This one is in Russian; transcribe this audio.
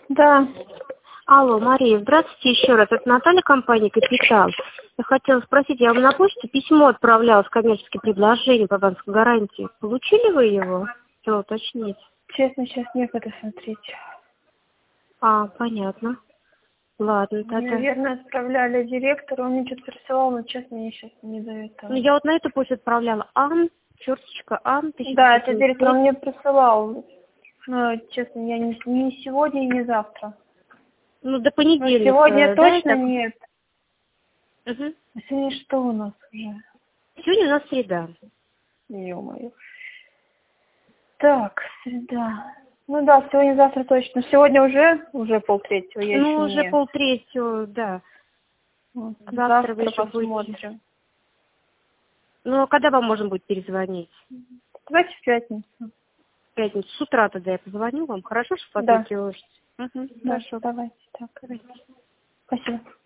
Да. Алло, Мария, здравствуйте еще раз. Это Наталья, компания «Капитал». Я хотела спросить, я вам на почту письмо отправляла с коммерческим предложением по банковской гарантии. Получили вы его? Хотела уточнить. Честно, сейчас некогда смотреть. Понятно. Ладно, тогда. Наверное, отправляли директору, он мне что-то присылал, но честно, мне сейчас не до этого. Ну, я вот на эту почту отправляла. ан. Да, это директор, он мне присылал. Но, честно, я не сегодня и не завтра. Ну, до понедельника. Но сегодня точно так? нет. Угу. А сегодня что у нас уже? Сегодня у нас среда. Ё-моё. Так, среда. Ну да, сегодня-завтра точно. Сегодня уже 2:30, я еще Уже не... 2:30, да. Вот. Завтра вы еще посмотрим. будете. Ну, а когда вам можно будет перезвонить? Давайте в пятницу. В пятницу. С утра тогда я позвоню вам. Хорошо, что Да. подойдете? Да, Хорошо. давайте так. Давайте. Спасибо.